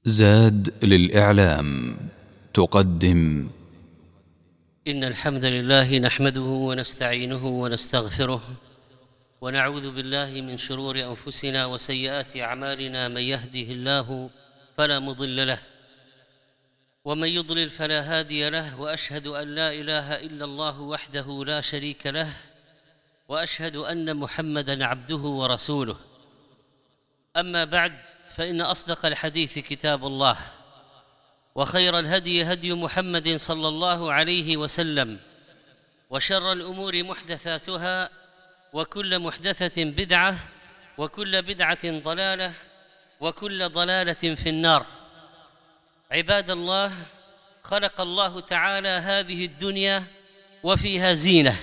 زاد للإعلام تقدم. إن الحمد لله نحمده ونستعينه ونستغفره ونعوذ بالله من شرور أنفسنا وسيئات أعمالنا. من يهده الله فلا مضل له ومن يضلل فلا هادي له، وأشهد أن لا إله إلا الله وحده لا شريك له، وأشهد أن محمدًا عبده ورسوله. أما بعد، فإن أصدق الحديث كتاب الله، وخير الهدي هدي محمد صلى الله عليه وسلم، وشر الأمور محدثاتها، وكل محدثة بدعة، وكل بدعة ضلالة، وكل ضلالة في النار. عباد الله، خلق الله تعالى هذه الدنيا وفيها زينة.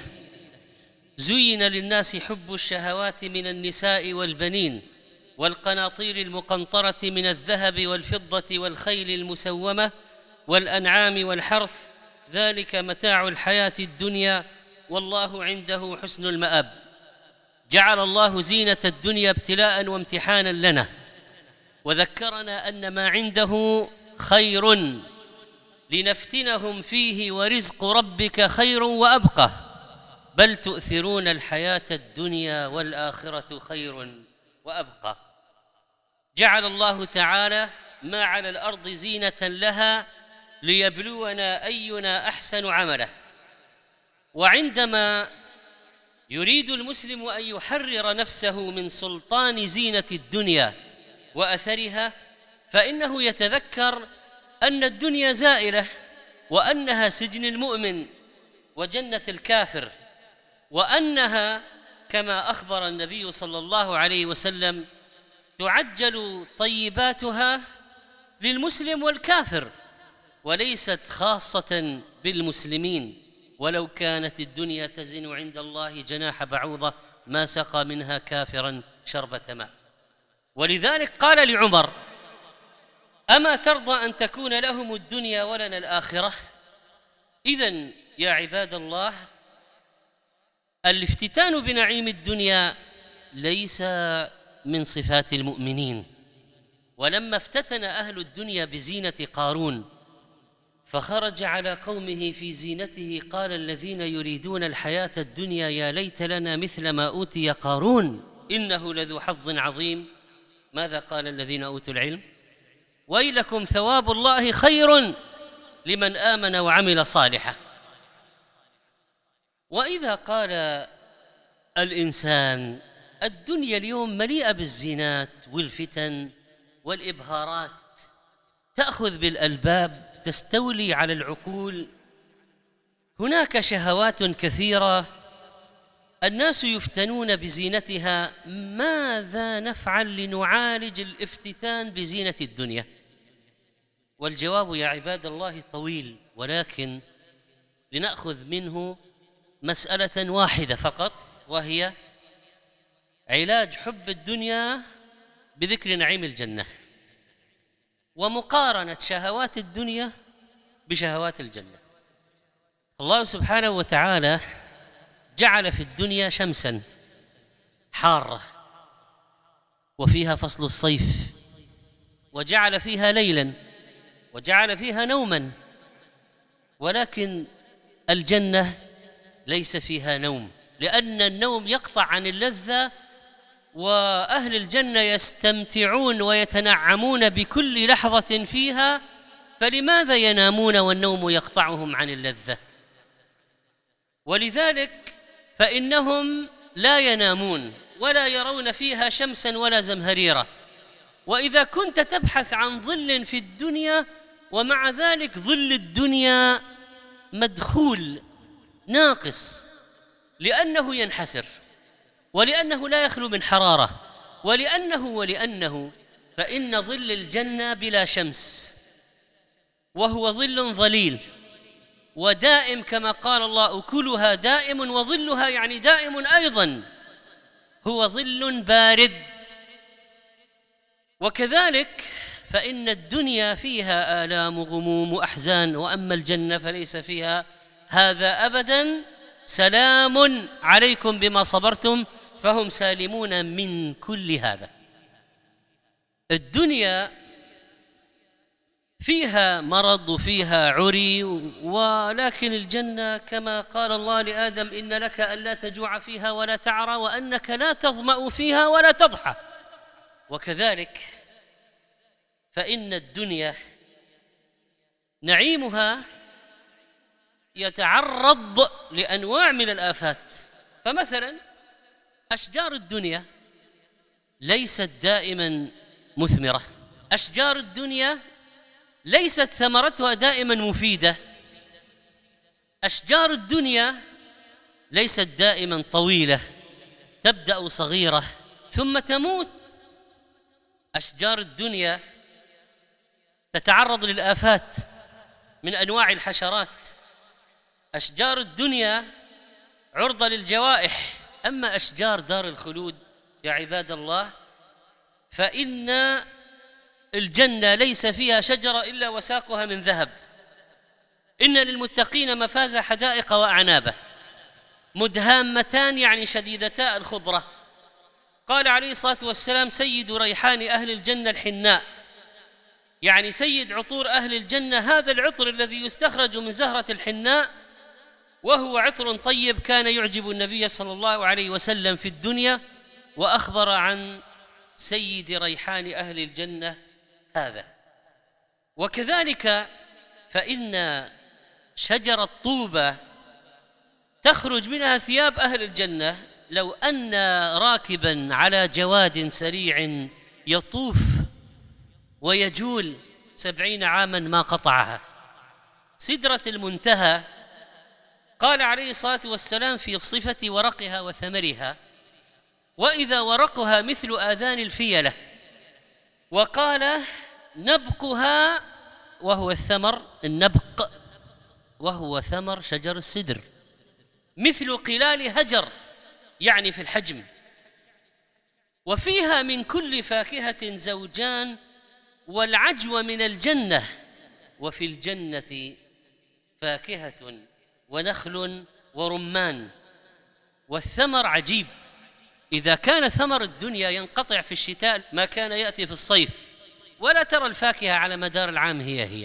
زين للناس حب الشهوات من النساء والبنين والقناطير المقنطرة من الذهب والفضة والخيل المسومة والأنعام والحرث، ذلك متاع الحياة الدنيا، والله عنده حسن المآب. جعل الله زينة الدنيا ابتلاء وامتحانا لنا، وذكرنا أن ما عنده خير لنفتنهم فيه، ورزق ربك خير وأبقى، بل تؤثرون الحياة الدنيا والآخرة خير وأبقى. جعل الله تعالى ما على الأرض زينة لها ليبلونا أينا أحسن عملا. وعندما يريد المسلم أن يحرر نفسه من سلطان زينة الدنيا وأثرها، فإنه يتذكر أن الدنيا زائلة، وأنها سجن المؤمن وجنة الكافر، وأنها كما أخبر النبي صلى الله عليه وسلم تعجل طيباتها للمسلم والكافر، وليست خاصة بالمسلمين. ولو كانت الدنيا تزن عند الله جناح بعوضة ما سقى منها كافرا شربة ماء. ولذلك قال لعمر: أما ترضى أن تكون لهم الدنيا ولنا الآخرة؟ إذن يا عباد الله، الافتتان بنعيم الدنيا ليس من صفات المؤمنين. ولما افتتن أهل الدنيا بزينة قارون فخرج على قومه في زينته، قال الذين يريدون الحياة الدنيا يا ليت لنا مثل ما أوتي قارون إنه لذو حظ عظيم. ماذا قال الذين أوتوا العلم؟ ويلكم ثواب الله خير لمن آمن وعمل صالحا. وإذا قال الإنسان الدنيا اليوم مليئة بالزينات والفتن والإبهارات، تأخذ بالألباب، تستولي على العقول، هناك شهوات كثيرة الناس يفتنون بزينتها. ماذا نفعل لنعالج الافتتان بزينة الدنيا؟ والجواب يا عباد الله طويل، ولكن لنأخذ منه مسألة واحدة فقط، وهي علاج حب الدنيا بذكر نعيم الجنة، ومقارنة شهوات الدنيا بشهوات الجنة. الله سبحانه وتعالى جعل في الدنيا شمسا حارة وفيها فصل الصيف، وجعل فيها ليلا، وجعل فيها نوما، ولكن الجنة ليس فيها نوم، لأن النوم يقطع عن اللذة، وأهل الجنة يستمتعون ويتنعمون بكل لحظة فيها، فلماذا ينامون والنوم يقطعهم عن اللذة؟ ولذلك فإنهم لا ينامون ولا يرون فيها شمسا ولا زمهريرا. وإذا كنت تبحث عن ظل في الدنيا، ومع ذلك ظل الدنيا مدخول ناقص، لأنه ينحسر، ولأنه لا يخلو من حرارة، ولأنه فإن ظل الجنة بلا شمس، وهو ظل ظليل ودائم، كما قال الله: أكلها دائم وظلها، يعني دائم أيضا، هو ظل بارد. وكذلك فإن الدنيا فيها آلام وغموم وأحزان، وأما الجنة فليس فيها هذا أبدا. سلام عليكم بما صبرتم فهم سالمون من كل هذا. الدنيا فيها مرض وفيها عري، ولكن الجنة كما قال الله لآدم: إن لك ألا تجوع فيها ولا تعرى وأنك لا تظمأ فيها ولا تضحى. وكذلك فإن الدنيا نعيمها يتعرض لأنواع من الآفات. فمثلا أشجار الدنيا ليست دائما مثمرة، أشجار الدنيا ليست ثمرتها دائما مفيدة، أشجار الدنيا ليست دائما طويلة، تبدأ صغيرة ثم تموت. أشجار الدنيا تتعرض للآفات من أنواع الحشرات، أشجار الدنيا عرضة للجوائح. أما أشجار دار الخلود يا عباد الله فإن الجنة ليس فيها شجرة إلا وساقها من ذهب. إن للمتقين مفازا حدائق وأعنابا مدهامتان، يعني شديدتا الخضرة. قال عليه الصلاة والسلام: سيد ريحان أهل الجنة الحناء، يعني سيد عطور أهل الجنة هذا العطر الذي يستخرج من زهرة الحناء، وهو عطر طيب كان يعجب النبي صلى الله عليه وسلم في الدنيا، وأخبر عن سيد ريحان أهل الجنة هذا. وكذلك فإن شجرة طوبة تخرج منها ثياب أهل الجنة، لو أن راكبا على جواد سريع يطوف ويجول 70 عاما ما قطعها. سدرة المنتهى قال عليه الصلاة والسلام في صفة ورقها وثمرها: وإذا ورقها مثل آذان الفيلة. وقال: نبقها، وهو الثمر، النبق وهو ثمر شجر السدر، مثل قلال هجر، يعني في الحجم. وفيها من كل فاكهة زوجان، والعجوة من الجنة، وفي الجنة فاكهة ونخل ورمان. والثمر عجيب، إذا كان ثمر الدنيا ينقطع في الشتاء ما كان يأتي في الصيف، ولا ترى الفاكهة على مدار العام هي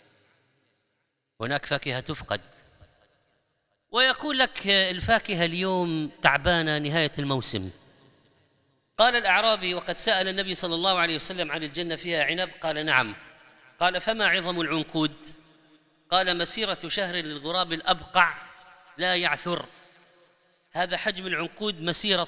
هناك فاكهة تفقد. ويقول لك الفاكهة اليوم تعبانة نهاية الموسم. قال الأعرابي وقد سأل النبي صلى الله عليه وسلم عن الجنة فيها عنب، قال: نعم. قال: فما عظم العنقود؟ قال: مسيرة شهر للغراب الأبقع لا يعثر. هذا حجم العنقود، مسيرة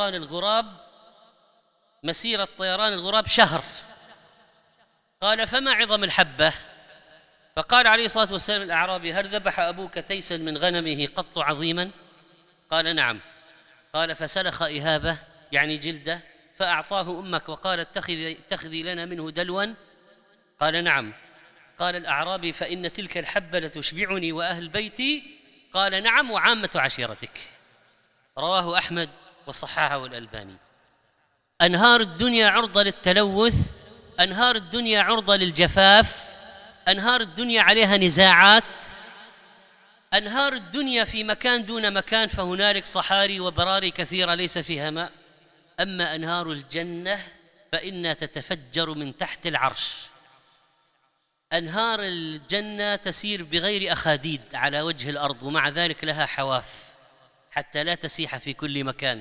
طيران الغراب شهر. قال: فما عظم الحبة؟ فقال عليه الصلاة والسلام الأعرابي: هل ذبح أبوك تيسا من غنمه قط عظيما؟ قال: نعم. قال: فسلخ إهابة، يعني جلده، فأعطاه أمك وقال: اتخذي لنا منه دلوا؟ قال: نعم. قال الأعرابي: فإن تلك الحبة لتشبعني وأهل بيتي؟ قال: نعم، وعامة عشيرتك. رواه أحمد وصححه الألباني. أنهار الدنيا عرضة للتلوث، أنهار الدنيا عرضة للجفاف، أنهار الدنيا عليها نزاعات، أنهار الدنيا في مكان دون مكان، فهنالك صحاري وبراري كثيرة ليس فيها ماء. أما أنهار الجنة فإنها تتفجر من تحت العرش. أنهار الجنة تسير بغير أخاديد على وجه الأرض، ومع ذلك لها حواف حتى لا تسيح في كل مكان.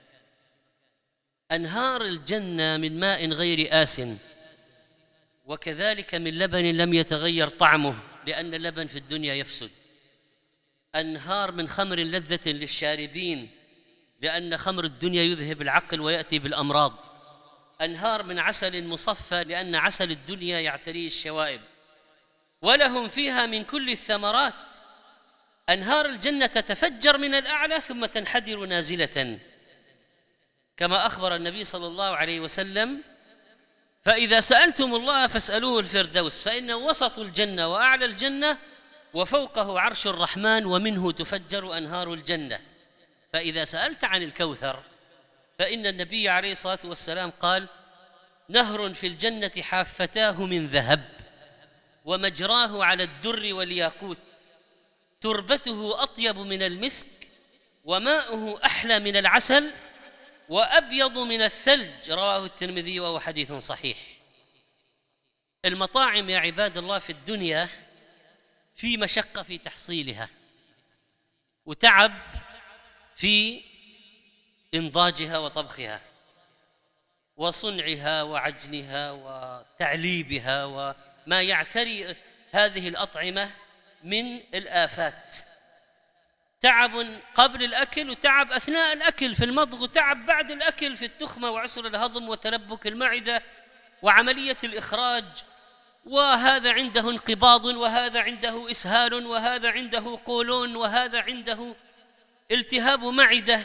أنهار الجنة من ماء غير آسن، وكذلك من لبن لم يتغير طعمه، لأن اللبن في الدنيا يفسد. أنهار من خمر لذة للشاربين، لأن خمر الدنيا يذهب العقل ويأتي بالأمراض. أنهار من عسل مصفى، لأن عسل الدنيا يعتريه الشوائب. ولهم فيها من كل الثمرات. أنهار الجنة تتفجر من الأعلى ثم تنحدر نازلة، كما أخبر النبي صلى الله عليه وسلم: فإذا سألتم الله فاسألوه الفردوس، فإنه وسط الجنة وأعلى الجنة وفوقه عرش الرحمن، ومنه تفجر أنهار الجنة. فإذا سألت عن الكوثر فإن النبي عليه الصلاة والسلام قال: نهر في الجنة حافتاه من ذهب، ومجراه على الدر والياقوت، تربته أطيب من المسك، وماؤه أحلى من العسل، وأبيض من الثلج. رواه الترمذي وهو حديث صحيح. المطاعم يا عباد الله في الدنيا في مشقة في تحصيلها، وتعب في إنضاجها وطبخها وصنعها وعجنها وتعليبها وما يعتري هذه الأطعمة من الآفات. تعب قبل الأكل، وتعب أثناء الأكل في المضغ، وتعب بعد الأكل في التخمة وعسر الهضم وتلبك المعدة وعملية الإخراج، وهذا عنده انقباض، وهذا عنده إسهال، وهذا عنده قولون، وهذا عنده التهاب معدة،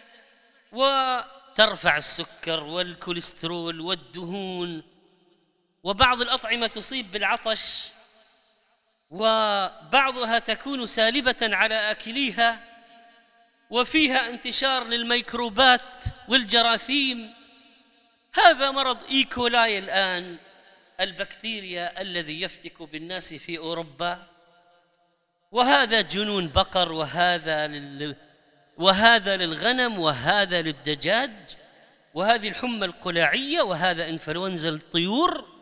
وترفع السكر والكوليسترول والدهون، وبعض الأطعمة تصيب بالعطش، وبعضها تكون سالبة على آكليها، وفيها انتشار للميكروبات والجراثيم. هذا مرض إيكولاي الآن، البكتيريا الذي يفتك بالناس في أوروبا، وهذا جنون بقر، وهذا للغنم، وهذا للدجاج، وهذه الحمى القلاعية، وهذا إنفلونزا الطيور،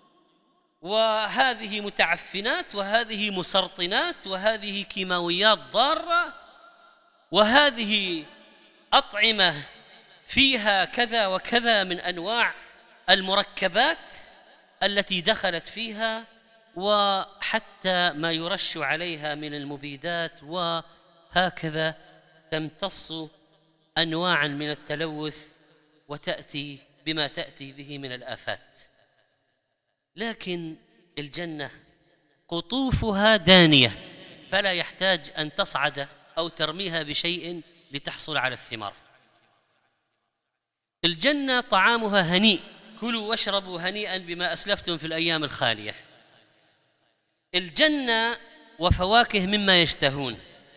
وهذه متعفنات، وهذه مسرطنات، وهذه كيماويات ضارة، وهذه أطعمة فيها كذا وكذا من أنواع المركبات التي دخلت فيها، وحتى ما يرش عليها من المبيدات، وهكذا تمتص أنواعا من التلوث وتأتي بما تأتي به من الآفات. لكن الجنة قطوفها دانية، فلا يحتاج أن تصعد أو ترميها بشيء لتحصل على الثمار. الجنة طعامها هنيء، كلوا واشربوا هنيئا بما أسلفتم في الأيام الخالية. الجنة وفواكه مما يشتهون،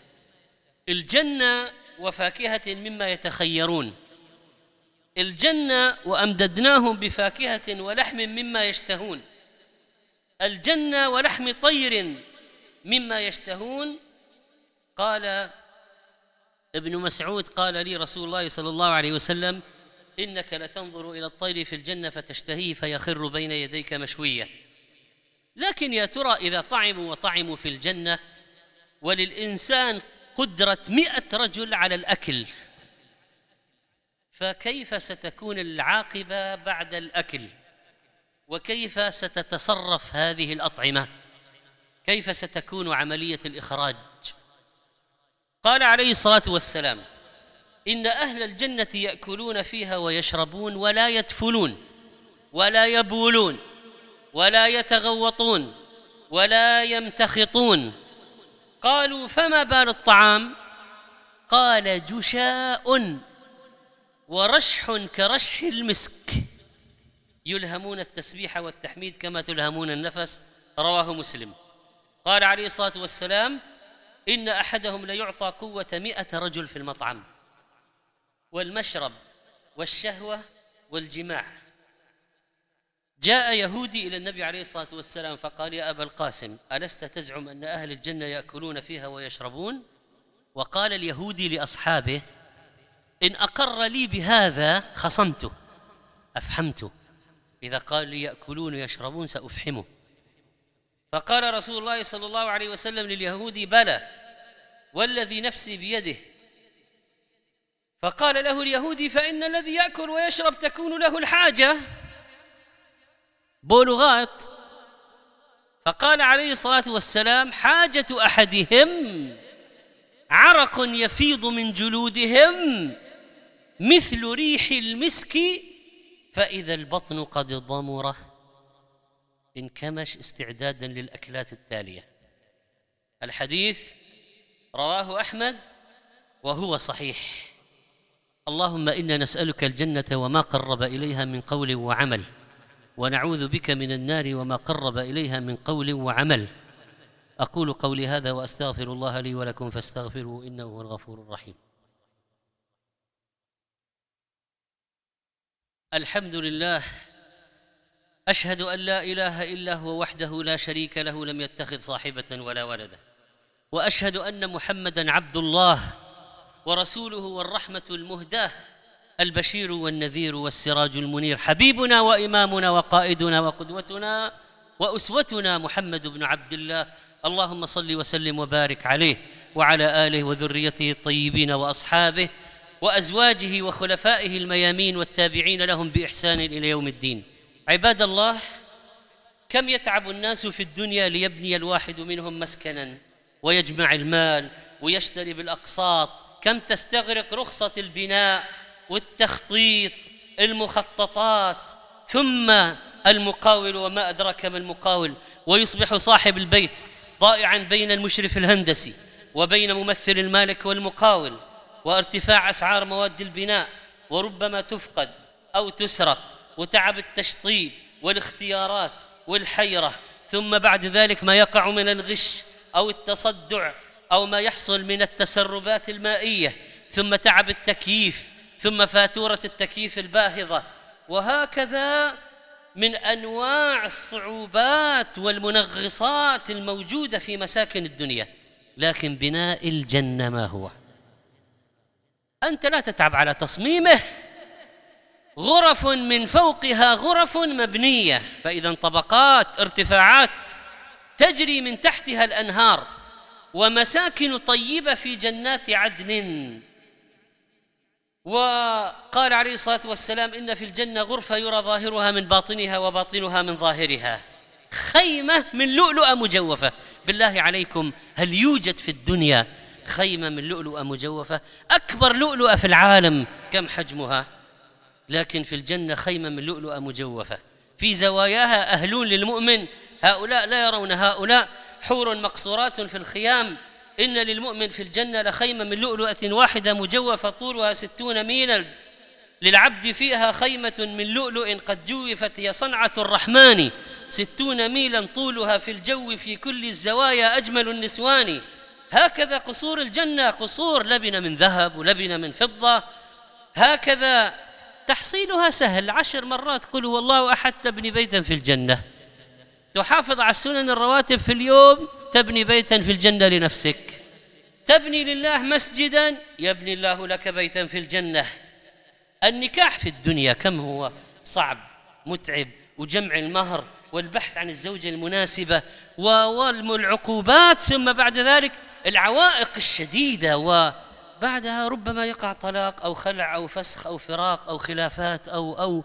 الجنة وفاكهة مما يتخيرون، الجنة وأمددناهم بفاكهة ولحم مما يشتهون، الجنة ولحم طير مما يشتهون. قال ابن مسعود: قال لي رسول الله صلى الله عليه وسلم: إنك لتنظر إلى الطير في الجنة فتشتهيه فيخر بين يديك مشوية. لكن يا ترى إذا طعموا في الجنة، وللإنسان قدرة 100 رجل على الأكل، فكيف ستكون العاقبة بعد الأكل؟ وكيف ستتصرف هذه الأطعمة؟ كيف ستكون عملية الإخراج؟ قال عليه الصلاة والسلام: إن أهل الجنة يأكلون فيها ويشربون ولا يدفلون ولا يبولون ولا يتغوطون ولا يمتخطون. قالوا: فما بال الطعام؟ قال: جشاء ورشح كرشح المسك، يلهمون التسبيح والتحميد كما تلهمون النفس. رواه مسلم. قال عليه الصلاة والسلام: إن أحدهم ليعطى قوة 100 رجل في المطعم والمشرب والشهوة والجماع. جاء يهودي إلى النبي عليه الصلاة والسلام فقال: يا أبا القاسم، ألست تزعم أن أهل الجنة يأكلون فيها ويشربون؟ وقال اليهودي لأصحابه: إن أقر لي بهذا خصمته، أفحمته، إذا قال لي يأكلون ويشربون سأفحمه. فقال رسول الله صلى الله عليه وسلم لليهودي: بلى والذي نفسي بيده. فقال له اليهودي: فإن الذي يأكل ويشرب تكون له الحاجة، بولغات. فقال عليه الصلاة والسلام: حاجة أحدهم عرق يفيض من جلودهم مثل ريح المسك، فإذا البطن قد ضمره انكمش استعدادا للأكلات التالية. الحديث رواه أحمد وهو صحيح. اللهم إنا نسألك الجنة وما قرب إليها من قول وعمل، ونعوذ بك من النار وما قرب إليها من قول وعمل. أقول قولي هذا وأستغفر الله لي ولكم فاستغفروه إنه هو الغفور الرحيم. الحمد لله، أشهد أن لا إله إلا هو وحده لا شريك له، لم يتخذ صاحبة ولا ولدا، وأشهد أن محمدًا عبد الله ورسوله والرحمة المهداة، البشير والنذير والسراج المنير، حبيبنا وإمامنا وقائدنا وقدوتنا وأسوتنا محمد بن عبد الله، اللهم صل وسلم وبارك عليه وعلى آله وذريته الطيبين وأصحابه وأزواجه وخلفائه الميامين والتابعين لهم بإحسان إلى يوم الدين. عباد الله، كم يتعب الناس في الدنيا ليبني الواحد منهم مسكنا ويجمع المال ويشتري بالأقساط، كم تستغرق رخصة البناء والتخطيط، المخططات، ثم المقاول وما أدراك ما المقاول، ويصبح صاحب البيت ضائعا بين المشرف الهندسي وبين ممثل المالك والمقاول، وارتفاع أسعار مواد البناء، وربما تفقد أو تسرق، وتعب التشطيب والاختيارات والحيرة، ثم بعد ذلك ما يقع من الغش أو التصدع أو ما يحصل من التسربات المائية، ثم تعب التكييف، ثم فاتورة التكييف الباهظة، وهكذا من أنواع الصعوبات والمنغصات الموجودة في مساكن الدنيا. لكن بناء الجنة ما هو؟ أنت لا تتعب على تصميمه، غرف من فوقها غرف مبنية، فإذا طبقات، ارتفاعات تجري من تحتها الأنهار، ومساكن طيبة في جنات عدن. وقال عليه الصلاة والسلام: إن في الجنة غرفة يرى ظاهرها من باطنها وباطنها من ظاهرها، خيمة من لؤلؤة مجوفة. بالله عليكم، هل يوجد في الدنيا خيمة من لؤلؤة مجوفة؟ أكبر لؤلؤة في العالم كم حجمها؟ لكن في الجنة خيمة من لؤلؤة مجوفة، في زواياها أهلون للمؤمن، هؤلاء لا يرون هؤلاء، حور مقصورات في الخيام. إن للمؤمن في الجنة لخيمة من لؤلؤة واحدة مجوفة طولها 60 ميلا، للعبد فيها خيمة من لؤلؤ قد جوفت، هي صنعة الرحمن، 60 ميلا طولها في الجو، في كل الزوايا أجمل النسوان. هكذا قصور الجنة، قصور لبنة من ذهب ولبنة من فضة، هكذا تحصيلها سهل. 10 مرات قل هو الله أحد تبني بيتا في الجنة، تحافظ على السنن الرواتب في اليوم تبني بيتا في الجنة لنفسك، تبني لله مسجدا يبني الله لك بيتا في الجنة. النكاح في الدنيا كم هو صعب متعب، وجمع المهر والبحث عن الزوجة المناسبة والعقوبات، ثم بعد ذلك العوائق الشديدة، وبعدها ربما يقع طلاق أو خلع أو فسخ أو فراق أو خلافات أو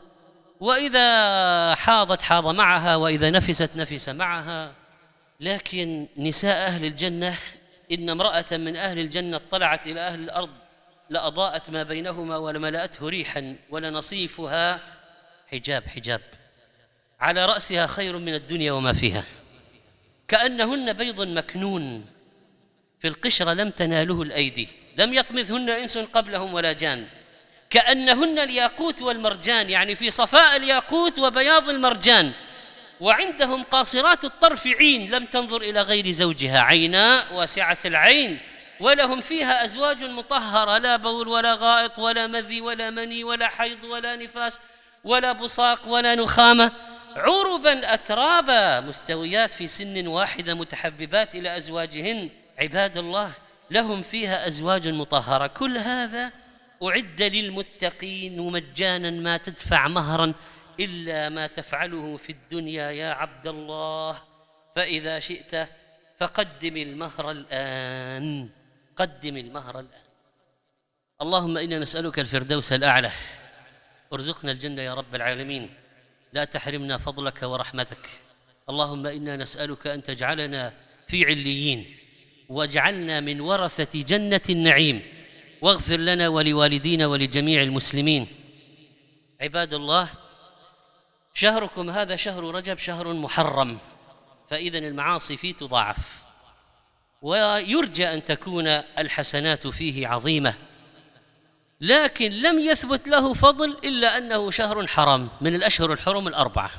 وإذا حاضت حاض معها، وإذا نفست نفس معها. لكن نساء أهل الجنة، إن امرأة من أهل الجنة اطلعت إلى أهل الأرض لأضاءت ما بينهما ولملأته ريحا، ولنصيفها حجاب على رأسها خير من الدنيا وما فيها، كأنهن بيض مكنون في القشرة لم تناله الأيدي، لم يطمثهن إنس قبلهم ولا جان، كأنهن الياقوت والمرجان، يعني في صفاء الياقوت وبياض المرجان. وعندهم قاصرات الطرف عين، لم تنظر إلى غير زوجها، عيناء واسعة العين، ولهم فيها أزواج مطهرة، لا بول ولا غائط ولا مذي ولا مني ولا حيض ولا نفاس ولا بصاق ولا نخامة، عربا أترابا، مستويات في سن واحدة، متحببات إلى أزواجهن. عباد الله، لهم فيها أزواج مطهرة. كل هذا أعد للمتقين مجانا، ما تدفع مهرا إلا ما تفعله في الدنيا يا عبد الله. فإذا شئت فقدم المهر الآن، قدم المهر الآن. اللهم إنا نسألك الفردوس الأعلى، ارزقنا الجنة يا رب العالمين، لا تحرمنا فضلك ورحمتك. اللهم إنا نسألك أن تجعلنا في عليين، واجعلنا من ورثة جنة النعيم، واغفر لنا ولوالدينا ولجميع المسلمين. عباد الله، شهركم هذا شهر رجب شهر محرم، فإذا المعاصي فيه تضاعف، ويرجى أن تكون الحسنات فيه عظيمة، لكن لم يثبت له فضل إلا أنه شهر حرام من الأشهر الحرم 4،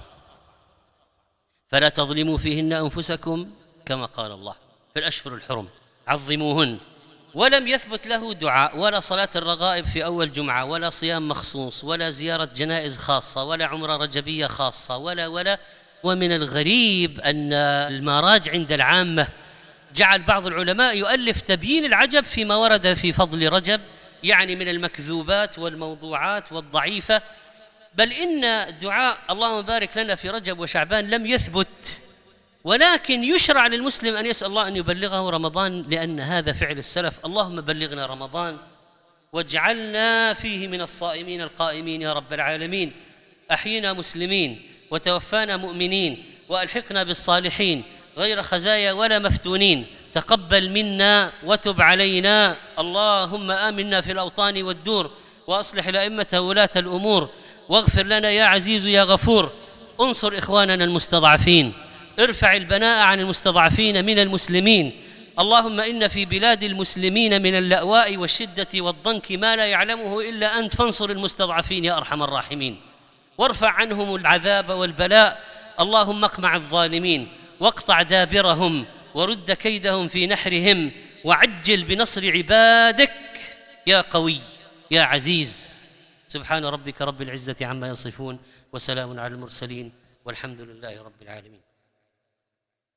فلا تظلموا فيهن أنفسكم كما قال الله في الأشهر الحرم، عظموهن. ولم يثبت له دعاء ولا صلاة الرغائب في أول جمعة، ولا صيام مخصوص، ولا زيارة جنائز خاصة، ولا عمرة رجبية خاصة، ولا. ومن الغريب أن الماراج عند العامة جعل بعض العلماء يؤلف تبيين العجب فيما ورد في فضل رجب، يعني من المكذوبات والموضوعات والضعيفة، بل إن دعاء اللهم بارك لنا في رجب وشعبان لم يثبت، ولكن يشرع للمسلم أن يسأل الله أن يبلغه رمضان، لأن هذا فعل السلف. اللهم بلغنا رمضان واجعلنا فيه من الصائمين القائمين يا رب العالمين. أحينا مسلمين وتوفانا مؤمنين وألحقنا بالصالحين غير خزايا ولا مفتونين. تقبل منا وتب علينا. اللهم آمنا في الأوطان والدور، وأصلح الأئمة وولاة الأمور، واغفر لنا يا عزيز يا غفور. انصر إخواننا المستضعفين، ارفع البناء عن المستضعفين من المسلمين. اللهم إن في بلاد المسلمين من اللأواء والشدة والضنك ما لا يعلمه إلا أنت، فانصر المستضعفين يا أرحم الراحمين، وارفع عنهم العذاب والبلاء. اللهم اقمع الظالمين واقطع دابرهم ورد كيدهم في نحرهم، وعجل بنصر عبادك يا قوي يا عزيز. سبحان ربك رب العزة عما يصفون، وسلام على المرسلين، والحمد لله رب العالمين.